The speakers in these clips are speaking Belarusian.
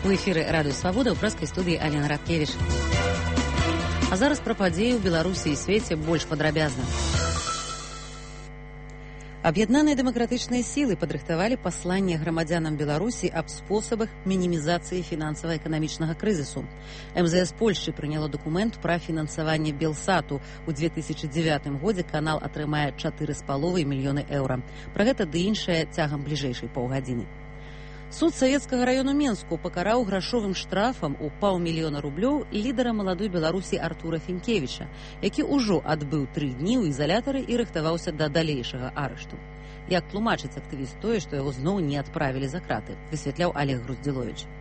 У эфіры радыё Свабода, ў прэскай студыі Алена Радкевіч. А зараз пра падзеі ў Беларусі і свеце больш падрабязна. Аб'яднаныя дэмакратычныя сілы падрыхтавалі пасланне грамадзянам Беларусі аб спосабах мінімізацыі фінансава-эканамічнага крызісу. МЗС Польшчы прыняла дакумент пра фінансаванне Белсату. У 2009 годзе канал атрымае 4,5 мільёны еўра. Пра гэта ды іншае цягам бліжэйшай паўгадзіны. Суд Савецкага раёну Менску пакараў грашовым штрафам у 500 000 рублёў лідара маладой Беларусі Артура Фінкевіча, які ўжо адбыў 3 дні ў изалятары і рыхтаваўся да далейшага арышту. Як тлумачыць актывіст тое, што яго зноў не адправілі за краты, высвятляў Олег Груздзіловіч.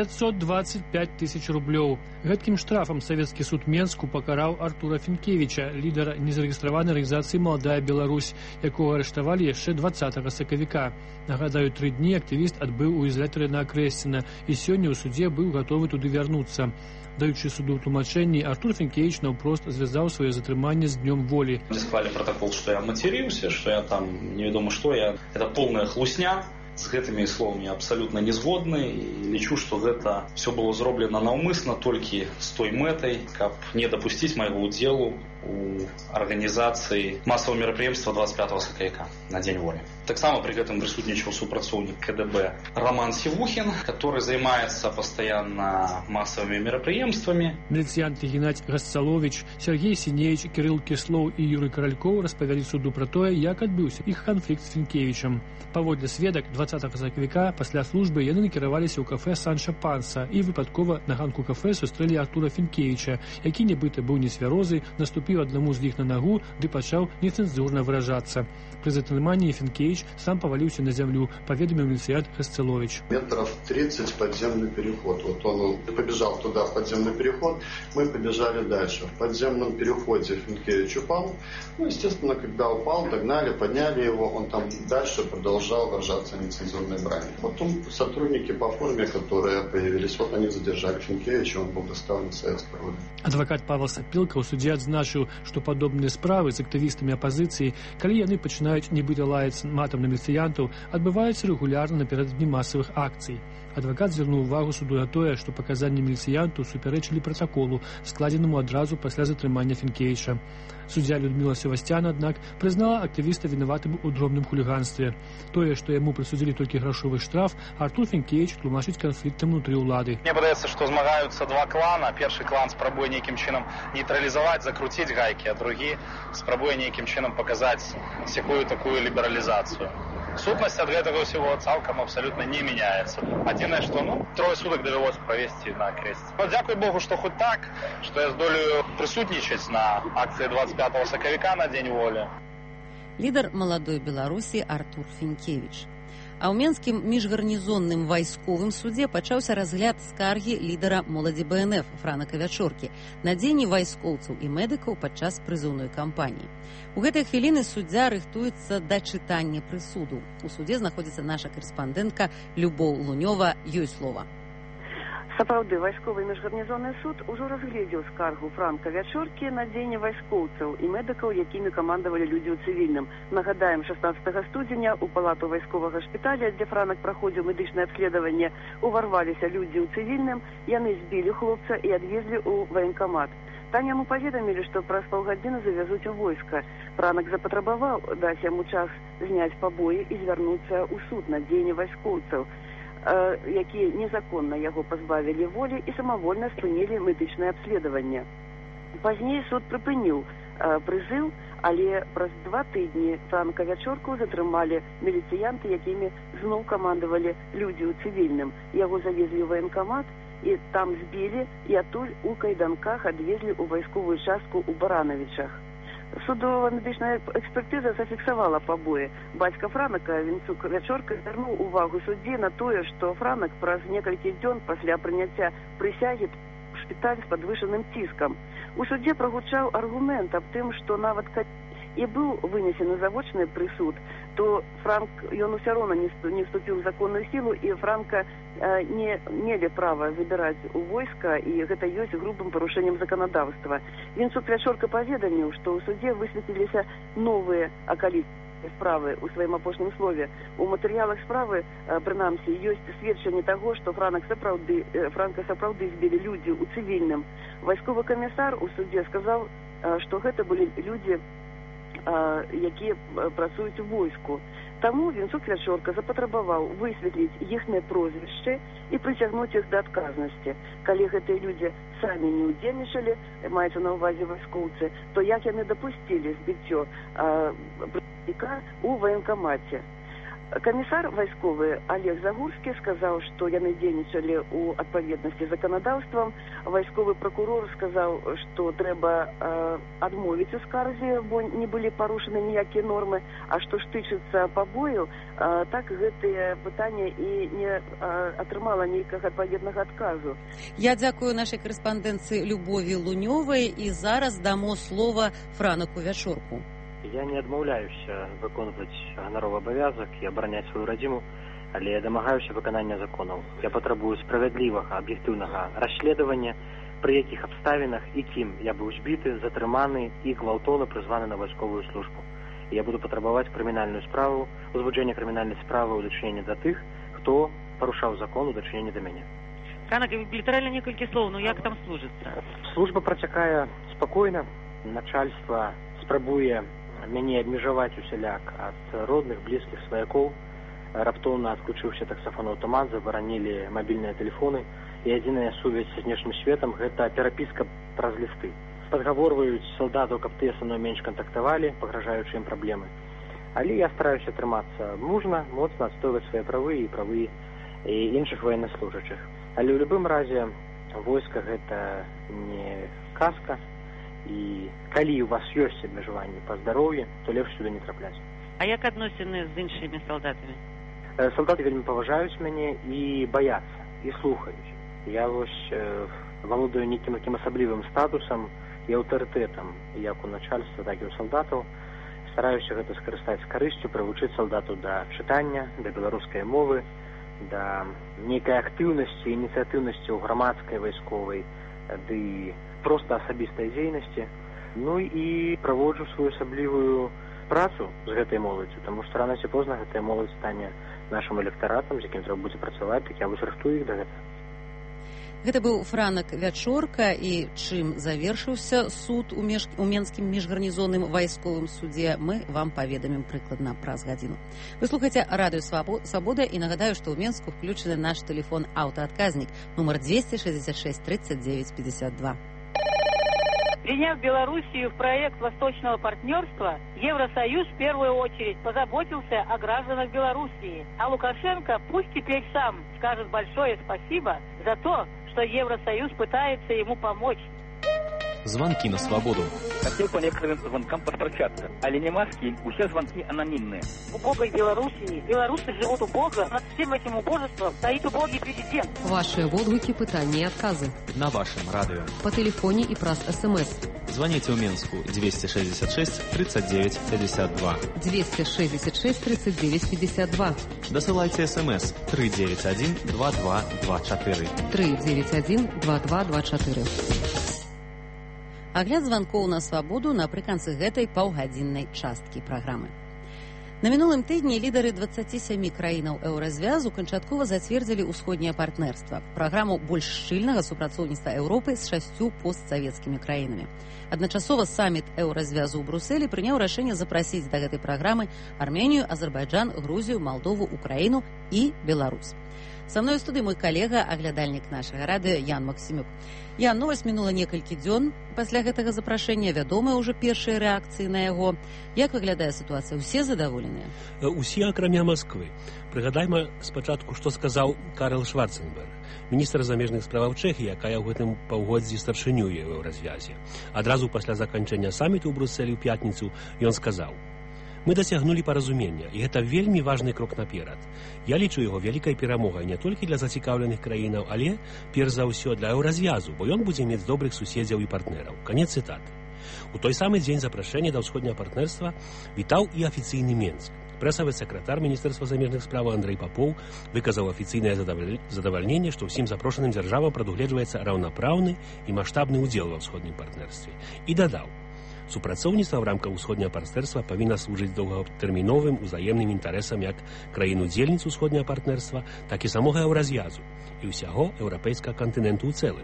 525 тысяч рублёў. Гэткім штрафам Савецкі суд Менску пакараў Артура Фінкевіча, лідара незарэгістраванай арганізацыі «Маладая Беларусь», якога арыштавалі яшчэ 20 сакавіка. Нагадаю, 3 дні актывіст адбыў у ізалятары на Акрэсціна і сёння ў судзе быў гатовы туды вярнуцца. Даючы суду тлумачэнні, Артур Фінкевіч наўпрост звязаў сваё затрыманне з днём волі. Склалі протокол, што я матеріўся, што я там невядома што, это полная хлусня. З гэтымі словамі абсалютна не згодны і лічу, што гэта все было зроблена наўмысна толькі з той мэтай, каб не дапусціць майго ўдзелу у арганізацыі масавого мерапрыемства 25 сакавіка на Дзень волі. Таксама пры гэтым прысутнічаў супрацоўнік КДБ Роман Сівухін, который займаецца пастаянна масавымі мерапрыемствамі. Міліцыянты Геннадзь Гасцаловіч, Сергей Сінеевич, Кірыл Кіслоў і Юрый Каралькоў распавялі суду пра тое, як адбыўся іх канфлікт з Фінкевічам. Паводле сведак, 20 сакавіка пасля службы яны накіраваліся ў кафэ Санча Панса і выпадкова на ганку кафэ сустрэлі Артура Фінкевіча, які нібыта быў нецвярозы, наступіў аднаму з іх на нагу ды пачаў нецэнзурна выражацца. Пры затрыманні Фінкевіч сам паваліўся на зямлю, паведаміў міліцыянт Гасцаловіч. Метров 30 подземный переход. Вот он побежал туда, в подземный переход, мы побежали дальше. В подземном переходе Фінкевич упал. Естественно, когда упал, догнали, подняли его, он там дальше продолжал выражаться нецензурной бранью. Потом сотрудники по форме, которые появились, вот они задержали Фінкевича, он был доставлен в Советское время. Адвокат Павел Сапілка ў судзе адзначыў, што падобныя справы з актывістамі апазіцыі, калі яны пачынаюць нібыта лаяць матам на міліцыянтаў, адбываюцца рэгулярна напярэдадні масавых акцый. Адвакат звярнуў увагу суду на тое, што паказанні міліцыянту супярэчылі пратаколу, складзенаму адразу пасля затрымання Фінкевіча. Суддзя Людміла Севастян, аднак, прызнала актывіста вінаватым у дробным хуліганстве. Тое, што яму прысудзілі толькі грашовы штраф, Артур Фінкевіч тлумачыць канфліктам унутры ўлады. Мне падаецца, што змагаюцца два клана. Першы клан спрабуе нейкім чынам нейтралізаваць, закруціць гайкі, а другі спрабуе нейкім чынам паказаць такую лібералізацыю. Сутнасць ад гэтага ўсяго цалкам абсалютна не мяняецца. Адзінае, што 3 сутак давялося правесці на Акрэсці. Дзякуй Богу, што хоць так, што я здолею прысутнічаць на акцыі 25 сакавіка на Дзень волі. Лідар маладой Беларусі Артур Фінкевіч. А ў Менскім міжгарнізонным вайсковым судзе пачаўся разгляд скаргі лідара моладзі БНФ Франака Вячоркі на дзеянні вайскоўцаў і медыкаў падчас прызыўной кампаніі. У гэтыя хвіліны суддзя рыхтуецца да чытання прысуду. У судзе знаходзіцца наша карэспандэнтка Любоў Лунёва, ёй слова. Сапраўды, вайсковы міжгарнізонны суд ужо разгледзеў скаргу Франка Вячоркі на дзеянне вайскоўцаў і медыкаў, якімі камандавалі людзі ў цывільным. Нагадаем, 16 студзеня ў палату вайсковага шпіталя, дзе Франак праходзіў медычнае абследаванне, уварваліся людзі ў цывільным, яны збілі хлопца і адвезлі ў ваенкамат. Там яму паведамілі, што праз паўгадзіны завязуць у войска. Франак запатрабаваў даць яму час зняць пабоі і звярнуцца ў суд на дзеянне вайскоўцаў, якія незаконна яго пазбавілі волі і самавольна спынілі медычнае абследаванне. Пазней суд прыпыніў прызыў, але праз 2 тыдні Франка Вячорку затрымалі міліцыянты, якімі зноў камандавалі людзі ў цывільным. Яго завезлі ў ваенкамат і там збілі і адтуль у кайданках адвезлі ў вайсковую частку ў Баранавічах. Судова-медычная экспертыза зафіксавала пабоі. Бацька Франака, Вінцук Вячорка, звярнуў увагу суддзі на тое, што Франак праз некалькі дзён пасля прыняцця прысягі шпіталь з падвышаным ціскам. У судзе прагучаў аргумент аб тым, што нават і быў вынесены завочны прысуд, то Франк, ён усё роўна не вступіў у законную сілу, і Франка не мелі права забіраць у войска, і гэта ёсць грубым парушэннем заканадаўства. Вінцук Вячорка паведаміў, што ў судзе высветліліся новыя акалічнасці справы ў сваім апошнім слове. У матэрыялах справы, прынамсі, ёсць сведчанне таго, што Франка сапраўды збілі людзі ў цывільным. Вайсковы камісар у судзе сказаў, што гэта былі людзі, якія працуюць у войску. Таму Венцук Вячорка запатрабаваў высветліць іхныя прозвішчы і прыцягнуць іх да адказнасці. Калі гэтыя людзі самі не ўдзельнічалі, маецца на ўвазе вайскоўцы, то як яны дапусцілі збіццё прадстаўніка ў ваенкамаце? Камісар вайсковы Олег Загурскі сказаў, што яны дзейнічалі ў адпаведнасці з заканадаўствам. Вайсковы пракурор сказаў, што трэба адмовіць у скарзе, бо не былі парушаны ніякія нормы. А што ж тычыцца пабою, так гэтае пытанне і не атрымала ніякага адпаведнага адказу. Я дзякую нашай корэспандэнцыі Любові Лунёвай і зараз дамо слова Франаку Вячорку. Я не адмаўляюся выконваць ганаровы абавязак і абараняць сваю радзіму, але я дамагаюся выканання законаў. Я патрабую справядлівага, аб'ектыўнага расследавання, пры якіх абставінах і кім я быў збіты, затрыманы і гвалтоўна прызваны на вайсковую службу. Я буду патрабаваць крымінальную справу, узводжэнне крымінальнай справы ў дачыненні да тых, хто парушаў закон у дачыненні да мяне. Франак, літаральна некалькі слоў, ну як там служыцца? Служба працякае спакойна, начальства спрабуе мяне абмежаваць усяляк ад родных, блізкіх сваякоў. Раптоўна адключыўся таксафон-аўтамат, забаранілі мабільныя тэлефоны, і адзіная сувязь з знешнім светам – гэта перапіска праз лісты. Падгаворваюць салдатаў, каб тыя са мной менш кантактавалі, пагражаючы ім праблемы. Але я стараюся трымацца мужна, моцна адстойваць свае правы і правы іншых военнослужачых. Але ў любым разе войска гэта не казка, і калі у вас ёсць абмежаванні па здароўі, то лепш сюды не трапляць. А як адносіны з іншымі салдатамі? Салдаты вельмі паважаюць мяне і баяцца, і слухаюць. Я вось валодаю нейкім такім асаблівым статусам і аўтарытэтам, як у начальства, так і у салдатаў. Стараюся гэта скарыстаць з карысцю, прывучыць салдатаў да чытання, да беларускай мовы, да нейкай актыўнасці, ініцыятыўнасці ў грамадскай, вайсковай, ды проста асабістай дзейнасці. Ну і праводжу сваю асаблівую працу з гэтай моладдзю, таму што рана ці позна гэтая моладзь стане нашым электаратам, з якім трэба будзе працаваць, так я вось рыхтую іх да гэтага. Гэта быў Франак Вячорка, і чым завершыўся суд у Менскім міжгарнізонным вайсковым судзе, мы вам паведамім прыкладна праз гадзіну. Вы слухаеце радыё Свабода, і нагадаю, што ў Менску включены наш тэлефон аўтаадказнік нумар 266 39 52. Приняв Белоруссию в проект Восточного партнерства, Евросоюз в первую очередь позаботился о гражданах Белоруссии. А Лукашенко пусть теперь сам скажет большое спасибо за то, что Евросоюз пытается ему помочь. Звонки на свободу. Хотел по некоторым звонкам построчаться. Але не маски, все звонки анонимные. В убогой Белоруссии белорусы живут убого. Над всем этим убожеством стоит убогий президент. Ваши водгуки, пытания и отказы. На вашем радио. По телефоне и праз СМС. Звоните в Минску 266 39 52. 266 39 52. Досылайте СМС 391 2224. 391 2224. Агляд званкоў на свабоду напрыканцы гэтай паўгадзіннай часткі праграмы. На мінулым тыдні лідары 27 краінаў еўразвязу канчаткова зацвердзілі ўсходняе партнерства, праграму больш шчыльнага супрацоўніцтва Еўропы з 6 постсавецкімі краінамі. Адначасова саміт еўразвязу ў Брусэлі прыняў рашэнне запрасіць да гэтай праграмы Арменію, Азербайджан, Грузію, Малдову, Украіну і Беларусь. Са мной у студыі мой калега, аглядальнік нашага радыё Ян Максімюк. Ян, новасць мінула некалькі дзён пасля гэтага запрашэння, вядомыя ўжо першыя рэакцыі на яго. Як выглядае сітуацыя? Усе задаволеныя? Усе, акрамя Масквы. Прыгадайма спачатку, што сказаў Карл Шварценберг, міністр замежных справаў Чэхіі, якая ў гэтым паўгоддзі старшынюе ў еўразвязе. Адразу пасля заканчэння саміту ў Брусэлі ў пятніцу ён сказаў: «Мы дасягнулі паразумення, і гэта вельмі важны крок наперад. Я лічу яго вялікай перамогай не толькі для зацікаўленых краінаў, але, перш за ўсё, для еўразвязу, бо ён будзе мець добрых суседзяў і партнераў». Канец цытаты. У той самы дзень запрашэння да ўсходняга партнерства вітаў і афіцыйны Менск. Прэсавы сакратар Міністэрства замежных справаў Андрэй Папоў выказаў афіцыйнае задавальненне, што ўсім запрошаным дзяржавам прадугледжваецца раўнапраўны і маштабны ўдзел ва ўсходнім партнерстве. І дадаў: Супрацоўніцтва ў рамках усходняга партнерства павінна служыць доўгатэрміновым узаемным інтарэсам як краін-удзельніц усходняга партнерства, так і самога еўраз'язу і ўсяго еўрапейскага кантыненту ў цэлым,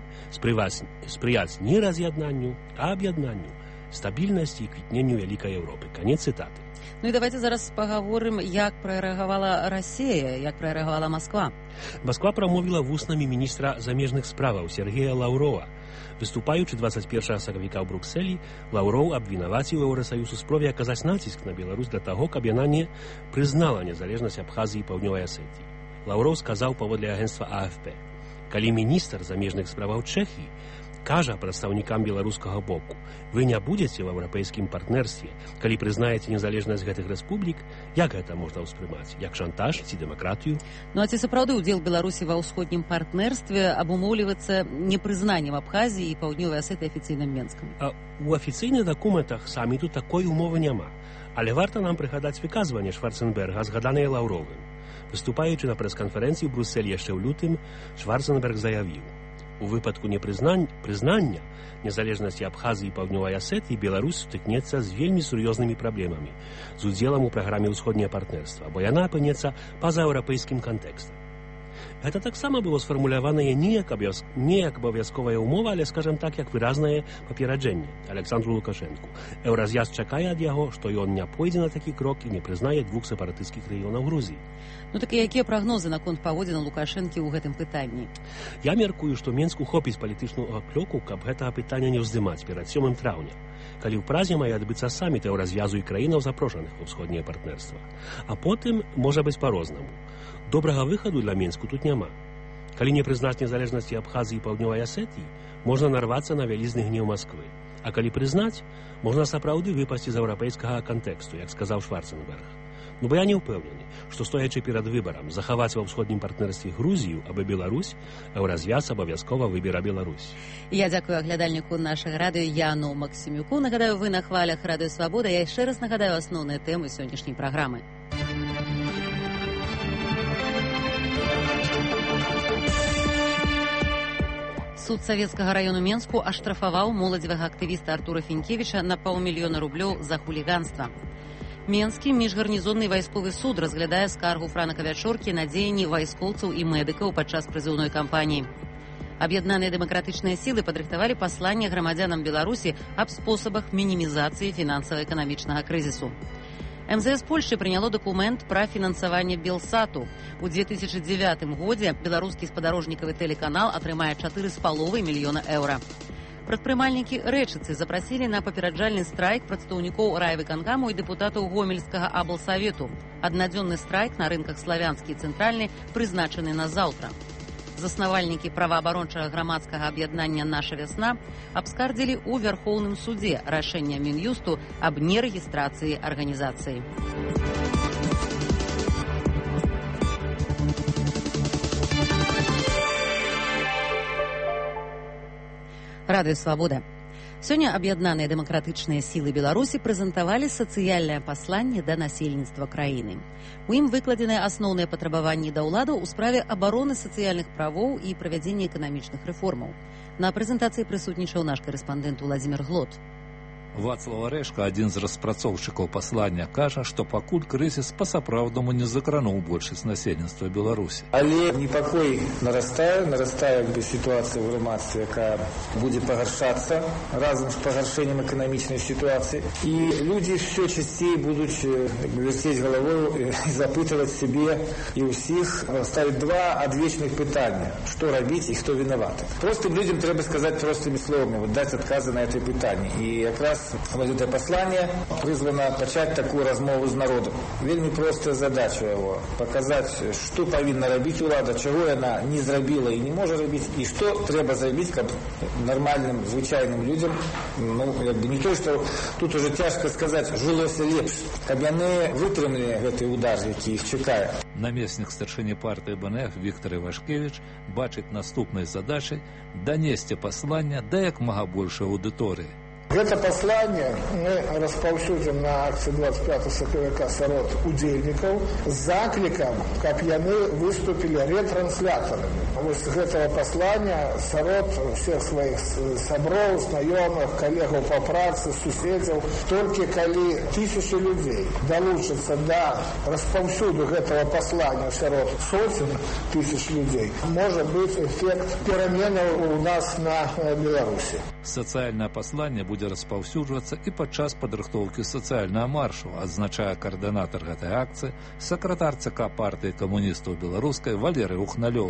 спрыяць не раз'яднанню, а аб'яднанню, стабільнасці і квітненню вялікай Еўропы. Канец цытаты. Ну і давайте зараз паговорым, як прарэагавала Расія, як прарэагавала Масква. Масква прамовіла вуснамі міністра замежных справаў Сергея Лаўрова. Выступаючы 21 сакавіка ў Брукселі, Лаўроў абвінаваціў Еўрасаюз у спробе аказаць націск на Беларусь для таго, каб яна не прызнала незалежнасць Абхазіі і Паўднёвай Асетіі. Лаўроў сказаў паводле агенцтва АФП: калі міністр замежных справаў Чэхіі кажа прадстаўнікам беларускага боку: вы не будзеце ў еўрапейскім партнерстве, калі прызнаеце незалежнасць гэтых рэспублік, як гэта можна ўспрымаць? Як шантаж ці дэмакратыю? Ну а ці сапраўды ўдзел Беларусі ва ўсходнім партнерстве абумоўліваецца непрызнаннем Абхазіі і Паўднёвай Асетыі афіцыйным Менскам? У афіцыйных дакументах саміту такой умовы няма. Але варта нам прыгадаць выказванне Шварценберга, згаданае Лаўровым. Выступаючы на прэс-канферэнцыі ў Брусселі яшчэ ў лютым, Шварценберг заявіў: у выпадку непрызнання незалежнасці Абхазіі і Паўднёвай Асетыі Беларусь сутыкнецца з вельмі сур'ёзнымі праблемамі з удзелам у праграме ўсходняе партнерства, бо яна апынецца па-за еўрапейскім кантэкстам. Гэта таксама было сфармуляванае не як абавязковая ўмова, але, скажам так, як выразнае папераджэнне Александру Лукашэнку. Еўраз'яз чакае ад яго, што ён не пойдзе на такі крок і не прызнае двух сепаратысцкіх рэгіёнаў Грузіі. Ну так і якія прагнозы наконт паводзінаў Лукашэнкі ў гэтым пытанні? Я мяркую, што Менску хопіць палітычную клёку, каб гэтага пытання не ўздымаць перад 7 траўня, калі ў Празе мае адбыцца саміт еўраз'язу і краінаў, запрошаных у ўсходняе партнерства. А потым можа быць па-рознаму. Добрага выхаду для Менску тут няма. Калі не прызнаць незалежнасці Абхазіі і Паўднёвай Асетіі, можна нарвацца на вялізны гнеў Масквы. А калі прызнаць, можна сапраўды выпасці з еўрапейскага кантэксту, як сказаў Шварценберг. Ну бо я не ўпэўнены, што стоячы перад выбарам захаваць ва ўсходнім партнерстве Грузію або Беларусь, еўраз'яз абавязкова выбера Беларусь. Я дзякую аглядальніку нашага радыё Яну Максімюку. Нагадаю, вы на хвалях Радыё Свабода. Я яшчэ раз нагадаю асноўныя тэмы сённяшняй праграмы. Суд Савецкага раёну Менску аштрафаваў моладзевага актывіста Артура Фінкевіча на 500 000 рублёў за хуліганства. Менскі міжгарнізонны вайсковы суд разглядае скаргу Франака Вячоркі на дзеянні вайскоўцаў і медыкаў падчас прызыўной кампаніі. Аб'яднаныя дэмакратычныя сілы падрыхтавалі пасланне грамадзянам Беларусі аб спосабах мінімізацыі фінансава-эканамічнага крызісу. МЗС Польшчы прыняло дакумент пра фінансаванне Белсату. У 2009 годзе беларускі спадарожнікавы тэлеканал атрымае 4,5 мільёна еўра. Прадпрымальнікі Рэчыцы запрасілі на папераджальны страйк прадстаўнікоў райвыканкаму і дэпутатаў Гомельскага аблсавету. Аднадзённы страйк на рынках Славянскі і Цэнтральны прызначаны на заўтра. Заснавальнікі праваабарончага грамадскага аб'яднання «Наша вясна» абскардзілі ў Вярхоўным судзе рашэнне Мін'юсту аб нерэгістрацыі арганізацыі. Радыё Свабода. Сёння аб'яднаныя дэмакратычныя сілы Беларусі прэзентавалі сацыяльнае пасланне да насельніцтва краіны. У ім выкладзеныя асноўныя патрабаванні да ўладаў у справе абароны сацыяльных правоў і правядзення эканамічных рэформаў. На прэзентацыі прысутнічаў наш карэспандэнт Уладзімір Глот. Вацлав Арэшка, адзін з распрацоўшчыкаў паслання, кажа, што пакуль крызіс па-сапраўднаму не закрануў большасць насельніцтва Беларусі. Але непакой нарастае сітуацыя ў грамадстве, якая будзе пагаршацца разам з пагаршэннем эканамічнай сітуацыі. І людзі ўсё часцей будуць вярцець галавою і запытваць сябе і ўсіх, ставіць два адвечных пытання: што рабіць і хто вінаваты. Простым людзям трэба сказаць простымі словамі, даць адказы на гэтае пытанне. І якраз это послание призвано начать такую размову с народом. Вельми простая задача его — показать, что повинна робить улада, чего она не зробила и не может робить, и что треба зробить, как нормальным, звычайным людям. Не то, что тут уже тяжко сказать, жилося лепш, каб яны вытрымлі гэты удар, які іх чакае. Намеснік старшыні партыі БНФ Віктор Івашкевіч бачыць наступнай задачай данесці паслання да як мага большай аўдыторыі. Гэта пасланне мы распаўсюдзім на акцыі 25 сакавіка сярод удзельнікаў з заклікам, каб яны выступілі ретранслятарамі. Вось гэтага паслання сярод всех сваіх сяброў, знаёмых, калегаў па працы, суседзяў. Толькі калі 1000 людзей далучацца да распаўсюду гэтага паслання сярод соцень тысяч людей, может быть эффект пераменаў у нас на Беларусі. Сацыяльнае пасланне будзе распаўсюджвацца і падчас падрыхтоўкі сацыяльнага маршу, адзначае каардынатар гэтай акцыі, сакратар ЦК партыі камуністаў беларускай Валерый Ухналёў.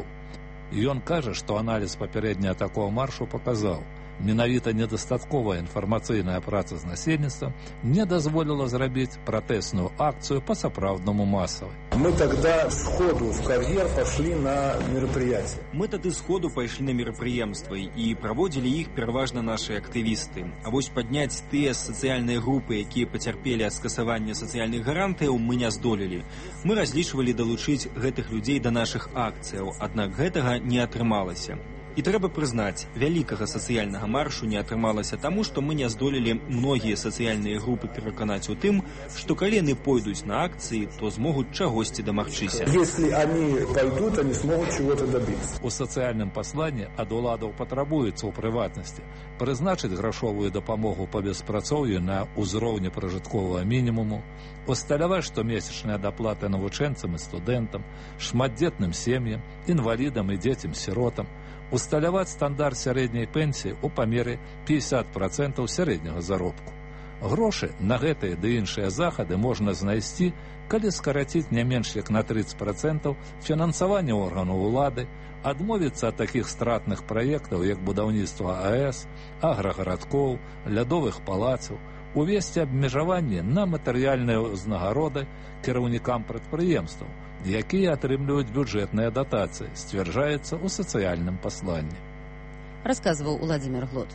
Ён кажа, што аналіз папярэдняга такого маршу паказаў, менавіта недастатковая інфармацыйная праца з насельніцтвам не дазволіла зрабіць пратэсную акцыю па-сапраўднаму масавай. Мы тогда сходу в кар'ер пошли на мероприятия. Мы тады сходу пайшлі на мерапрыемствы і праводзілі іх пераважна нашы актывісты. А вось падняць тыя сацыяльныя групы, якія пацярпелі ад скасавання сацыяльных гарантыяў, мы не здолелі. Мы разлічвалі далучыць гэтых людзей да нашых акцыяў, аднак гэтага не атрымалася. І трэба прызнаць, вялікага сацыяльнага маршу не атрымалася таму, што мы не здолелі многія сацыяльныя групы пераканаць у тым, што калі яны пойдуць на акцыі, то змогуць чагосьці дамагчыся. Если они пойдут, они смогут чего-то добиться. У сацыяльным пасланні ад уладаў патрабуецца ў прыватнасці прызначыць грашовую дапамогу па беспрацоўю на ўзроўні пражытковага мінімуму, усталяваць штомесячныя даплаты навучэнцам і студэнтам, шматдзетным сем'ям, інвалідам і дзецям-сіротам, усталяваць стандарт сярэдняй пенсіі ў памеры 50% сярэдняга заробку. Грошы на гэтыя ды іншыя захады можна знайсці, калі скараціць не менш як на 30% фінансавання органаў улады, адмовіцца ад такіх стратных праектаў, як будаўніцтва АЭС, аграгарадкоў, лядовых палацаў, увесці абмежаванні на матэрыяльныя ўзнагароды кіраўнікам прадпрыемстваў, якія атрымліваюць бюджэтныя датацыі, сцвярджаецца ў сацыяльным пасланні. Расказваў Уладзімір Глот.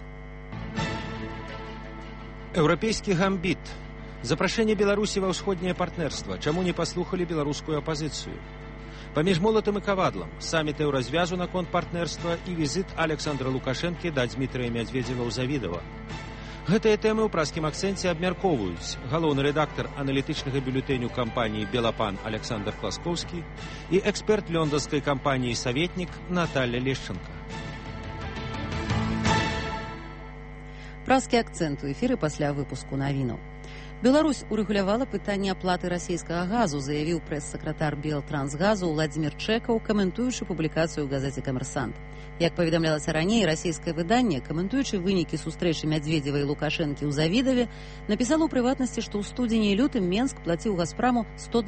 Еўрапейскі гамбіт. Запрашэнне Беларусі ва ўсходняе партнерства. Чаму не паслухалі беларускую апазіцыю? Паміж молатам і кавадлам. Саміт еўразвязу наконт партнерства і візіт Александра Лукашэнкі да Дмітрыя Мядзведзева ў Завідава. Гэтыя тэмы ў праскім акцэнце абмяркоўваюць галоўны рэдактар аналітычнага бюлетэню кампаніі «Белапан» Александр Класкоўскі і эксперт лёнданскай кампаніі «Саветнік» Наталья Лешченко. Праскі акцэнт у эфіры пасля выпуску навінаў. Беларусь урэгулявала пытанне аплаты расійскага газу, заявіў прэс-сакратар Белтрансгазу Владзімір Чэкаў, каментуючы публікацыю ў газеце «Камерсант». Як паведамлялася раней, расійскае выданне, каментуючы вынікі сустрэчы Мядзведзева і Лукашэнкі ў Завідаве, напісала ў прыватнасці, што ў студзені і лютым Менск плаціў «Газпраму»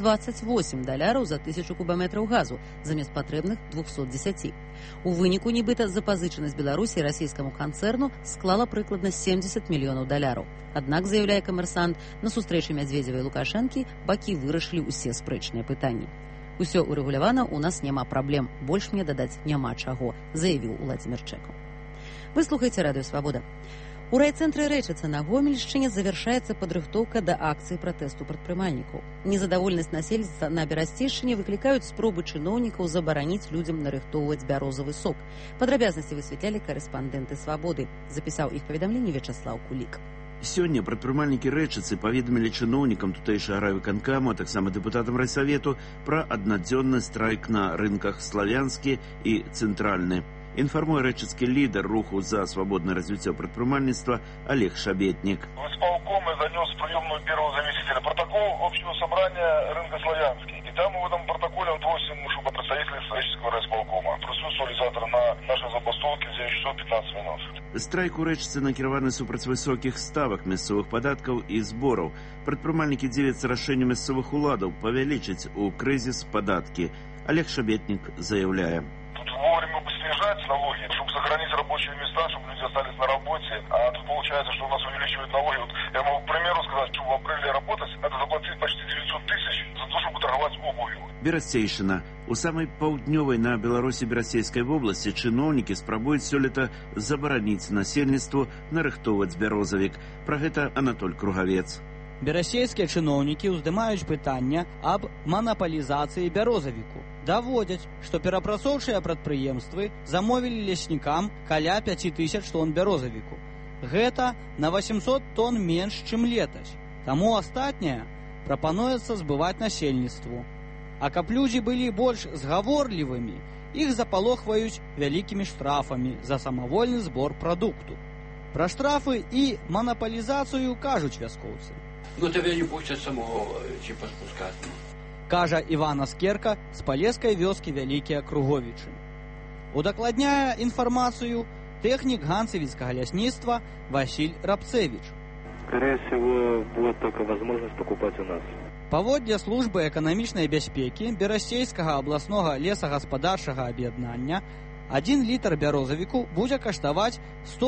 $128 за 1000 кубаметраў газу, замест патрэбных 210. У выніку, нібыта, запазычанасць Беларусі расійскаму канцэрну склала прыкладна $70 мільёнаў. Аднак, заяўляе «Камерсант», на сустрэчы Мядзведзева і Лукашэнкі бакі вырашылі ўсе спрэчныя пытанні. «Усё урэгулявана, у нас няма праблем, больш мне дадаць няма чаго», заявіў Уладзімір Чэкаў. Вы слухаеце Радыё Свабода. У райцэнтры Рэчыца на Гомельшчыне завяршаецца падрыхтоўка да акцыі пратэсту прадпрымальнікаў. Незадаволенасць насельніцтва на Берасцейшчыне выклікаюць спробы чыноўнікаў забараніць людзям нарыхтоўваць бярозавы сок. Падрабязнасці высвятлялі карэспандэнты Свабоды. Запісаў іх паведамленне Вячаслаў Кулік. Сёння прадпрымальнікі Рэчыцы паведамілі чыноўнікам тутэйшага райвыканкаму, а таксама дэпутатам райсавету пра аднадзённы страйк на рынках Славянскі і Цэнтральны. Информуя рэчыцкі лидер руху за свободное развитие предпринимательства Олег Шабетник. В исполком я занес в приемную первого заместителя протокол общего собрания рынка Славянский. И там в этом протоколе он просим, чтобы представители исторического райисполкома присутствовали завтра на нашей забастовке в 9 часов 15 минут. Страйк у Рэчыцы накіраваны супраць высокіх ставак мясцовых падаткаў і збораў. Прадпрымальнікі дзівяцца рашэнню мясцовых уладаў павялічыць у крызіс падаткі. Олег Шабетник заявляе. Вовремя бы снижать налоги, чтобы сохранить рабочие места, чтобы люди остались на работе. А тут получается, что у нас увеличивают налоги. Вот я могу, к примеру, сказать, что в апреле работать, надо заплатить почти 900 тысяч за то, чтобы торговать обувью. Берасцейшына. У самай паўднёвай на Беларусі Берасцейскай вобласці чыноўнікі спрабуюць сёлета забараніць насельніцтву нарыхтоўваць бярозавік. Пра гэта Анатоль Кругавец. Берасцейскія чыноўнікі ўздымаюць пытанне аб манапалізацыі бярозавіку. Даводзяць, што перапрацоўчыя прадпрыемствы замовілі леснікам каля 5000 тонн бярозавіку. Гэта на 800 тонн менш, чым летась. Таму астатняе прапануецца збываць насельніцтву. А каб людзі былі больш згаворлівымі, іх запалохваюць вялікімі штрафамі за самавольны збор прадукту. Пра штрафы і манапалізацыю кажуць вяскоўцы. Ну тебе не пустят самого типа спускать. Кажа Іван Аскерка з палескай вёскі Вялікія Круговічы. Удакладняе інфармацыю тэхнік ганцевіцкага лясніцтва Васіль Рабцевіч. Скорее всего, будет только возможность покупать у нас. Паводле службы эканамічнай бяспекі Берасцейскага абласнога лесагаспадарчага аб'яднання 1 літр бярозавіку будзе каштаваць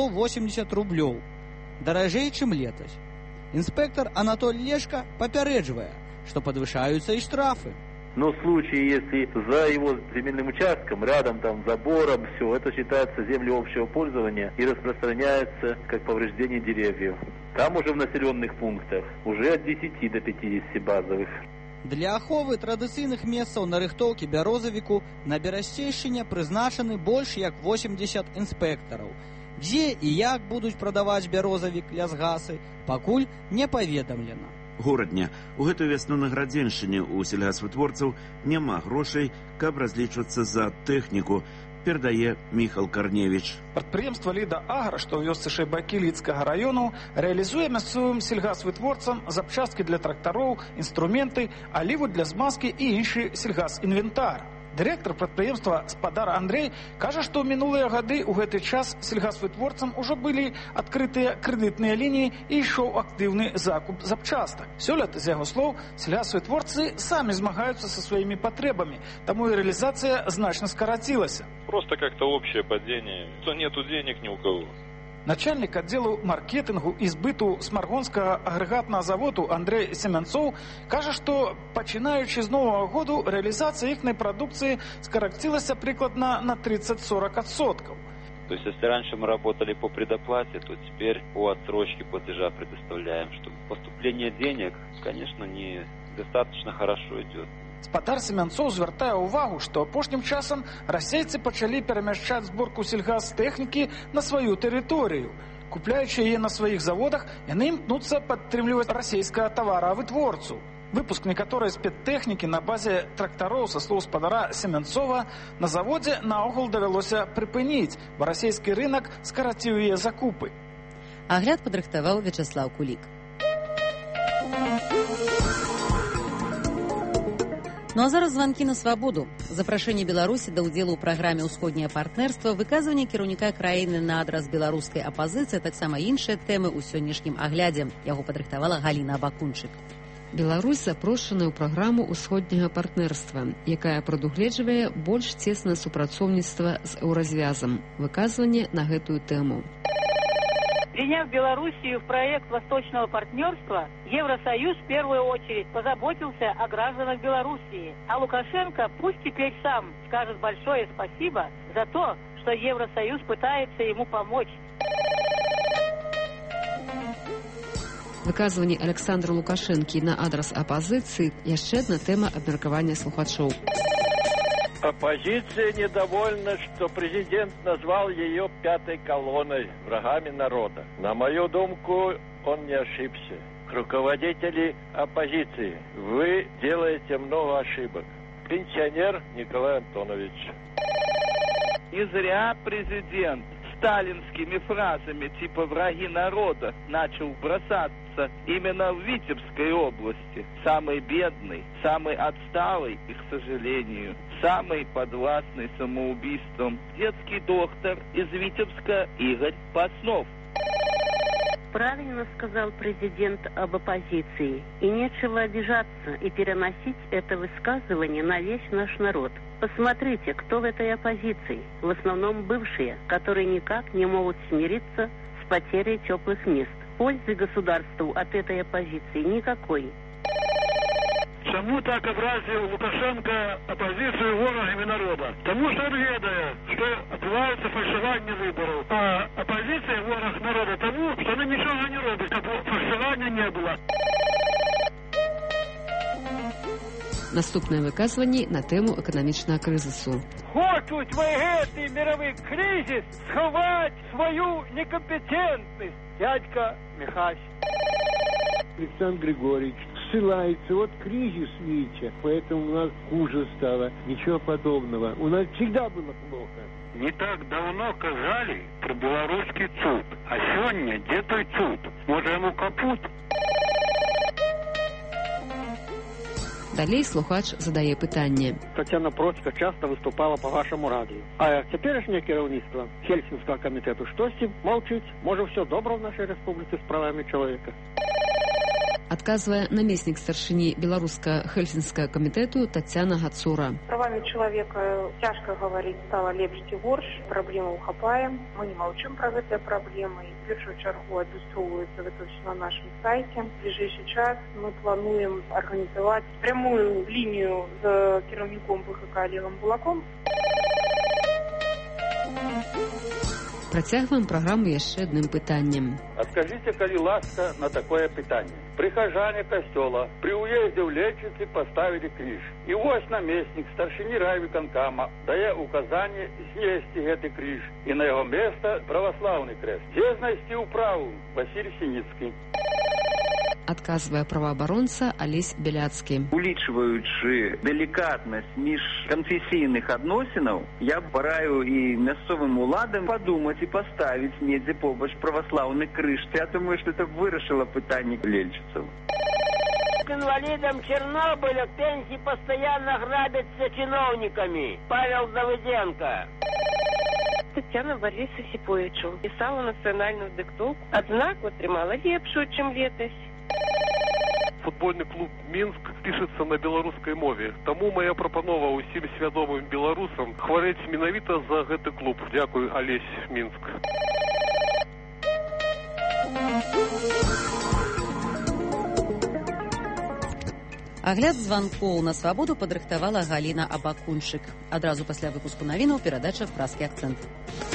180 рублёў, даражэй, чым летась. Инспектор Анатолий Лешко попередживая, что подвышаются и штрафы. Но в случае, если за его земельным участком, рядом там забором, все, это считается землей общего пользования и распространяется как повреждение деревьев. Там уже в населенных пунктах уже от 10 до 50 базовых. Для аховы традыцыйных месцаў нарыхтоўкі бярозавіку на Берасцейшчыне прызначаны больш як 80 інспектараў. Дзе і як будуць прадаваць бярозавік лясгасы, пакуль не паведамлена. Горадня. У гэтую вясну на Градзеншчыне у сельгасвытворцаў няма грошай, каб разлічвацца за тэхніку, перадае Міхал Карневіч. Прадпрыемства «Ліда Агра», што ў вёсцы Шэйбакі Лідскага раёну, рэалізуе мясцовым сельгасвытворцам запчасткі для трактароў, інструменты, аліву для змазкі і іншы сельгас-інвентар. Дырэктар прадпрыемства спадар Андрэй кажа, што ў мінулыя гады ў гэты час сельгасвытворцам ужо былі адкрытыя крэдытныя лініі і ішоў актыўны закуп запчастак. Сёлета, з яго слоў, сельгасвытворцы самі змагаюцца са сваімі патрэбамі, таму і рэалізацыя значна скарацілася. Просто как-то общее падение, что нету денег ни у кого. Начальник отделу маркетингу и збыту Смаргонского агрегатного заводу Андрей Семенцов кажа, что пачинаючи з нового году реализация ихней продукции скоротилась прикладно на 30-40%. То есть, если раньше мы работали по предоплате, то теперь по отсрочке платежа предоставляем, что поступление денег, конечно, не достаточно хорошо идет. Спадар Семенцов звяртае ўвагу, што апошнім часам расейцы пачалі перамяшчаць зборку сельгастэхнікі на сваю тэрыторыю. Купляючы яе на сваіх заводах, яны імкнуцца падтрымліваць расійскага таваравытворцу. Выпуск некаторай спецтэхнікі на базе трактароў, са слоў спадара Семенцова, на заводзе наогул давялося прыпыніць, бо расійскі рынак скараціў яе закупы. Агляд падрыхтаваў Вячаслаў Кулік. Ну а зараз званкі на свабоду. Запрашэнне Беларусі да ўдзелу ў праграме «Усходняе партнерства», выказванне кіраўніка краіны на адрас беларускай апазіцыі, таксама іншыя тэмы ў сённяшнім аглядзе. Яго падрыхтавала Галіна Абакунчык. Беларусь запрошана ў праграму «Усходняга партнерства», якая прадугледжвае больш цеснае супрацоўніцтва з еўразвязам. Выказванне на гэтую тэму. Приняв Белоруссию в проект Восточного партнерства, Евросоюз в первую очередь позаботился о гражданах Белоруссии. А Лукашенко пусть теперь сам скажет большое спасибо за то, что Евросоюз пытается ему помочь. Выказванне Александра Лукашэнкі на адрас апозіцыі яшчэ адна тэма абмеркавання слухачоў. Оппозиция недовольна, что президент назвал ее пятой колонной, врагами народа. На мою думку, он не ошибся. Руководители оппозиции, вы делаете много ошибок. Пенсионер Николай Антонович. Не зря президент сталинскими фразами типа «враги народа» начал бросаться именно в Витебской области. Самый бедный, самый отсталый и, к сожалению, самый подвластный самоубийством детский доктор из Витебска Игорь Паснов. Правильно сказал президент об оппозиции. И нечего обижаться и переносить это высказывание на весь наш народ. Посмотрите, кто в этой оппозиции. В основном бывшие, которые никак не могут смириться с потерей теплых мест. Пользы государству от этой оппозиции никакой. Чому так образил Лукашенко оппозицию ворогами народа? Тому что он ведает, что отбывается фальшивание выборов. А оппозиция ворог народа тому, что она ничего не робит, чтобы фальшивания не было. Наступнае выказванне на тэму эканамічнага крызісу. Хочуть в гэты мировый кризис сховать свою некомпетентность. Дядька Михась. Александр Григорьевич ссылается, вот кризис, видите, поэтому у нас хуже стало. Ничего подобного. У нас всегда было плохо. Не так давно казали про белорусский цуд. А сегодня где той цуд? Может, ему капут? Далей слухач задае пытанне. Тетяна Процька часто выступала по вашему радио. А теперешнее кіраўніцтва Хельсинского комитета штосьці молчит. Может, все добро в нашей республике с правами человека? Адказвае намеснік старшыні беларуска-хельсінскага камітэту Тацяна Гацура. Правами человека тяжко говорить стало лепш ці горш. Проблемы ухапаем. Мы не молчим про гэтыя проблемы. В першую чаргу адлюстроўваецца гэта ўсё на нашем сайте. В ближайший час мы плануем организовать прямую линию с кіраўніком ВХК Олегом Булаком. Працягваем праграму яшчэ адным пытаннем. Адкажыце, калі ласка, на такое пытанне. Прихожане костела при уезде в Лечицы поставили крыж. И вось наместник старшини райвиконкама дае указание снести гэты крыж. И на его место православный крест. Где знайсці управу? Василий Синицкий. Адказвае праваабаронца Алесь Беляцкі. Улічваючы делікатнасць міжканфесійных адносінаў, я параю і мясцовым уладам падумаць і паставіць недзе побач праваслаўны крыж. Я думаю, што это вырашыла пытанне лельчыцаў. К инвалидам Чернобыля пенсии постоянно грабятся чиновниками. Павел Давыденко. Тетяна Борис Осиповичу писала национальную диктовку. Однак атрымала лепшую, чым летась. Футбольны клуб Мінск пішацца на беларускай мове. Таму моя прапанова ўсім свядомым беларусам хварэць менавіта за гэты клуб. Дзякуй, Алесь, Мінск. Агляд званкоў на свабоду падрыхтавала Галіна Абакунчык. Адразу пасля выпуску навінаў перадача «Празкі акцэнт».